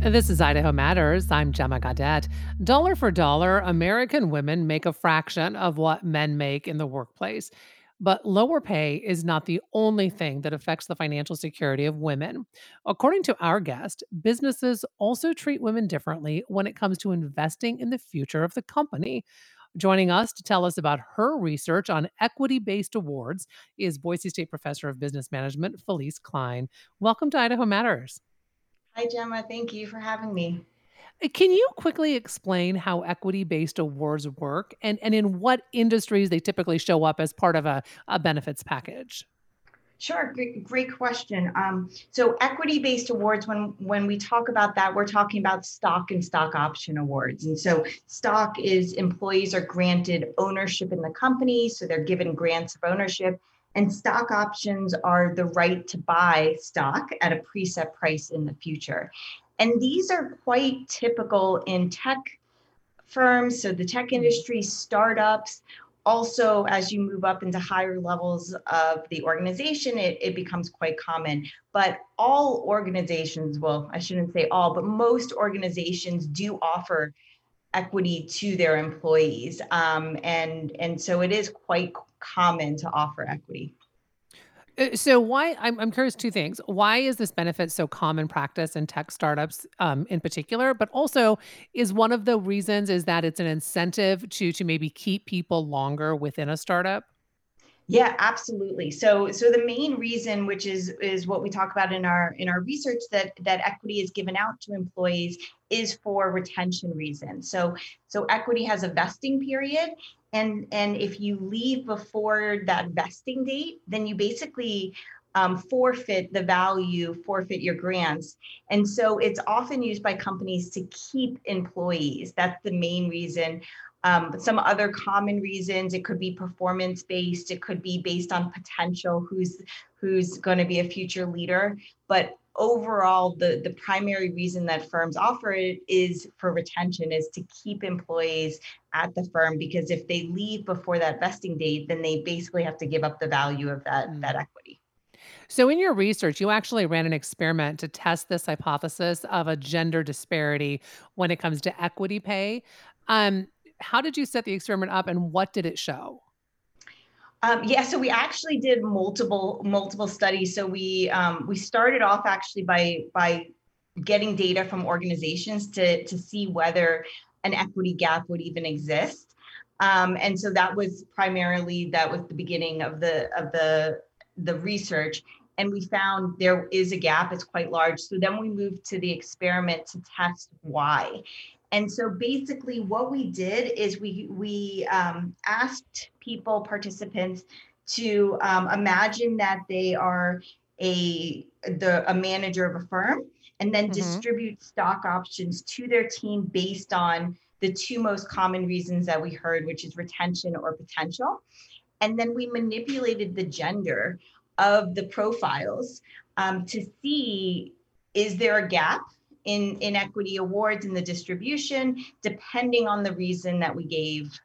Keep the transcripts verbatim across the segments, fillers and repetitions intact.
This is Idaho Matters. I'm Gemma Gadet. Dollar for dollar, American women make a fraction of what men make in the workplace. But lower pay is not the only thing that affects the financial security of women. According to our guest, businesses also treat women differently when it comes to investing in the future of the company. Joining us to tell us about her research on equity based awards is Boise State Professor of Business Management, Felice Klein. Welcome to Idaho Matters. Hi, Gemma. Thank you for having me. Uh, Can you quickly explain how equity-based awards work and, and in what industries they typically show up as part of a, a benefits package? Sure, great, great question. Um, so equity-based awards, when when we talk about that, we're talking about stock and stock option awards. And so stock is employees are granted ownership in the company, so they're given grants of ownership. And stock options are the right to buy stock at a preset price in the future. And these are quite typical in tech firms, so the tech Mm. industry, startups. Also, as you move up into higher levels of the organization, it, it becomes quite common. But all organizations, well, I shouldn't say all, but most organizations do offer equity to their employees. Um, and, and so it is quite common to offer equity. Uh, So why I'm I'm curious two things. Why is this benefit so common practice in tech startups um, in particular? But also is one of the reasons is that it's an incentive to to maybe keep people longer within a startup? Yeah, absolutely. So so the main reason, which is is what we talk about in our in our research, that that equity is given out to employees is for retention reasons. So so equity has a vesting period, and and if you leave before that vesting date, then you basically um, forfeit the value, forfeit your grants. And so it's often used by companies to keep employees. That's the main reason. Um, but some other common reasons, it could be performance based, it could be based on potential, who's who's going to be a future leader. But overall, the the primary reason that firms offer it is for retention, is to keep employees at the firm, because if they leave before that vesting date, then they basically have to give up the value of that that Mm. equity. So, in your research, you actually ran an experiment to test this hypothesis of a gender disparity when it comes to equity pay. Um, how did you set the experiment up and what did it show? Um, yeah, so we actually did multiple multiple studies. So we um, we started off actually by by getting data from organizations to to see whether an equity gap would even exist. Um, and so that was primarily that was the beginning of the of the the research. And we found there is a gap, it's quite large. So then we moved to the experiment to test why. And so basically what we did is we we um, asked people, participants, to um, imagine that they are a the a manager of a firm, and then Hmm. distribute stock options to their team based on the two most common reasons that we heard, which is retention or potential. And then we manipulated the gender of the profiles um, to see, is there a gap in inequity awards in the distribution, depending on the reason that we gave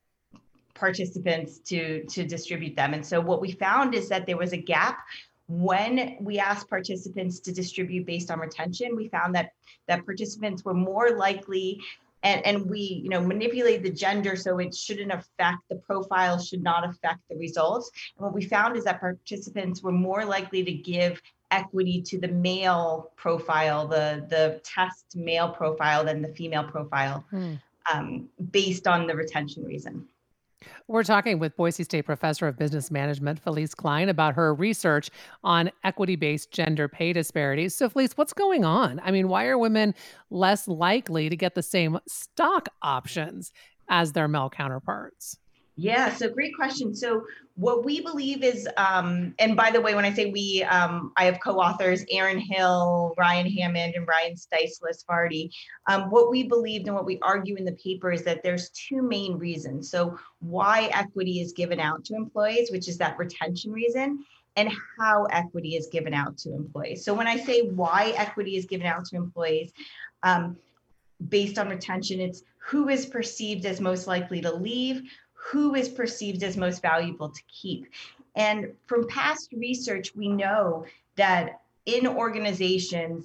participants to to distribute them. And so what we found is that there was a gap when we asked participants to distribute based on retention. We found that that participants were more likely, and, and we you know manipulate the gender so it shouldn't affect the profile, should not affect the results. And what we found is that participants were more likely to give equity to the male profile, the the test male profile, than the female profile, um, based on the retention reason. We're talking with Boise State Professor of Business Management, Felice Klein, about her research on equity based gender pay disparities. So, Felice, what's going on? I mean, why are women less likely to get the same stock options as their male counterparts? Yeah, so great question. So what we believe is, um, and by the way, when I say we, um, I have co-authors Aaron Hill, Ryan Hammond, and Ryan Stice-Lasfardi. Um, what we believed and what we argue in the paper is that there's two main reasons. So why equity is given out to employees, which is that retention reason, and how equity is given out to employees. So when I say why equity is given out to employees, um, based on retention, it's who is perceived as most likely to leave, who is perceived as most valuable to keep. And from past research, we know that in organizations,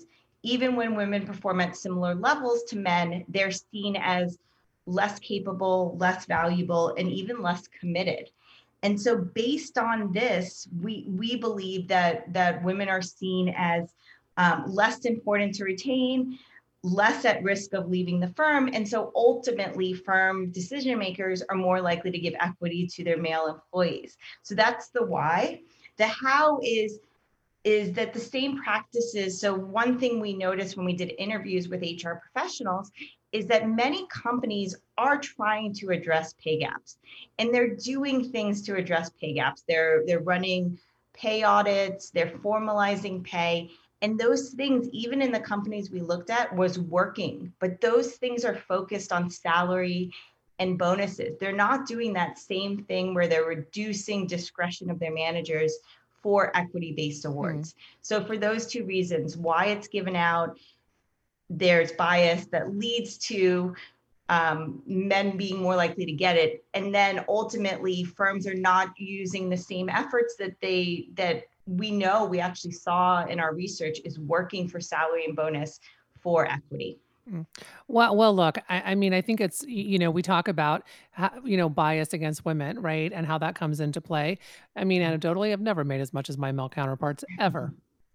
even when women perform at similar levels to men, they're seen as less capable, less valuable, and even less committed. And so based on this, we, we believe that, that women are seen as um, less important to retain, less at risk of leaving the firm. And so ultimately, firm decision makers are more likely to give equity to their male employees. So that's the why. The how is is that the same practices. So one thing we noticed when we did interviews with H R professionals is that many companies are trying to address pay gaps, and they're doing things to address pay gaps. They're they're running pay audits, they're formalizing pay, and those things, even in the companies we looked at, was working. But those things are focused on salary and bonuses. They're not doing that same thing where they're reducing discretion of their managers for equity-based Hmm. awards. So for those two reasons, why it's given out, there's bias that leads to um, men being more likely to get it. And then ultimately firms are not using the same efforts that they, that we know we actually saw in our research is working for salary and bonus for equity. Mm. Well, well, look, I, I mean, I think it's, y- you know, we talk about, how, you know, bias against women, right? And how that comes into play. I mean, anecdotally, I've never made as much as my male counterparts ever,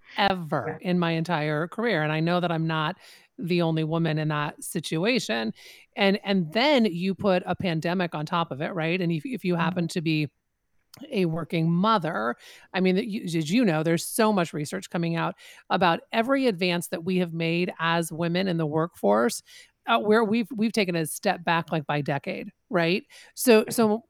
ever Yeah. in my entire career. And I know that I'm not the only woman in that situation. And, and then you put a pandemic on top of it, right? And if, if you happen Mhm. to be a working mother. I mean, that you, as you know, there's so much research coming out about every advance that we have made as women in the workforce, uh, where we've we've taken a step back like by decade, right? So, so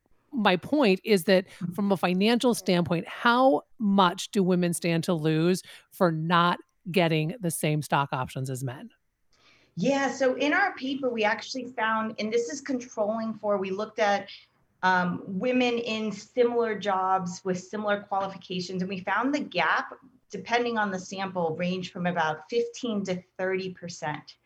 my point is that from a financial standpoint, how much do women stand to lose for not getting the same stock options as men? Yeah, so in our paper, we actually found, and this is controlling for, we looked at um, women in similar jobs with similar qualifications. And we found the gap, depending on the sample, range from about fifteen to thirty percent.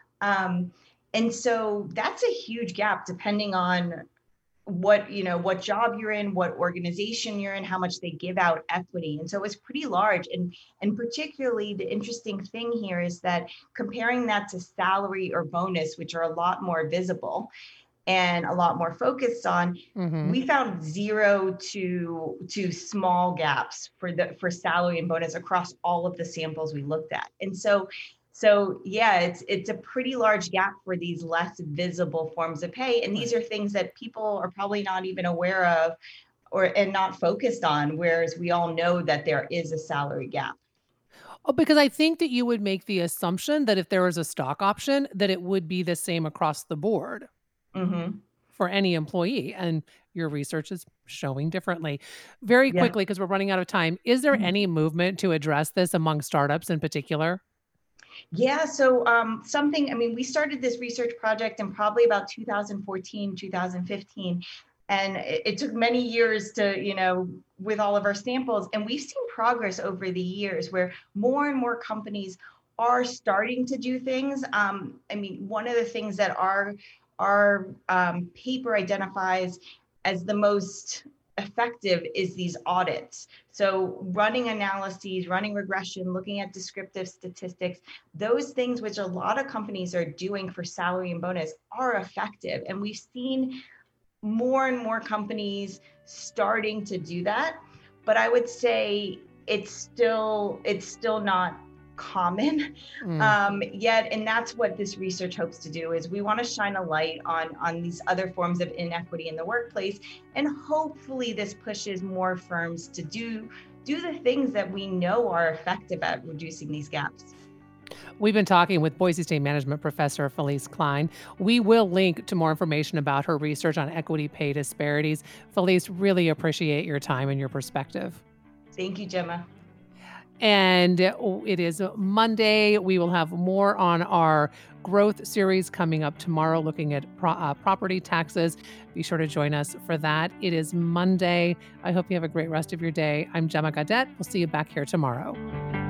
Um, and so that's a huge gap depending on what, you know, what job you're in, what organization you're in, how much they give out equity. And so it's pretty large. And and particularly the interesting thing here is that comparing that to salary or bonus, which are a lot more visible and a lot more focused on, Hmm. we found zero to to small gaps for the for salary and bonus across all of the samples we looked at. And so so yeah, it's it's a pretty large gap for these less visible forms of pay. And these Right. are things that people are probably not even aware of or and not focused on, whereas we all know that there is a salary gap. Oh, because I think that you would make the assumption that if there was a stock option, that it would be the same across the board Hmm. for any employee, and your research is showing differently. Very Yeah. quickly, because we're running out of time, is there any movement to address this among startups in particular? Yeah, so um, something, I mean, we started this research project in probably about two thousand fourteen, two thousand fifteen, and it, it took many years to, you know, with all of our samples. And we've seen progress over the years where more and more companies are starting to do things. Um, I mean, one of the things that our, our um, paper identifies as the most effective is these audits. So running analyses, running regression, looking at descriptive statistics, those things which a lot of companies are doing for salary and bonus are effective. And we've seen more and more companies starting to do that. But I would say it's still it's still not common Mm. um, yet. And that's what this research hopes to do is we want to shine a light on on these other forms of inequity in the workplace. And hopefully this pushes more firms to do do the things that we know are effective at reducing these gaps. We've been talking with Boise State Management Professor Felice Klein. We will link to more information about her research on equity pay disparities. Felice, really appreciate your time and your perspective. Thank you, Gemma. And uh, it is Monday. We will have more on our growth series coming up tomorrow, looking at pro- uh, property taxes. Be sure to join us for that. It is Monday. I hope you have a great rest of your day. I'm Gemma Gadet. We'll see you back here tomorrow.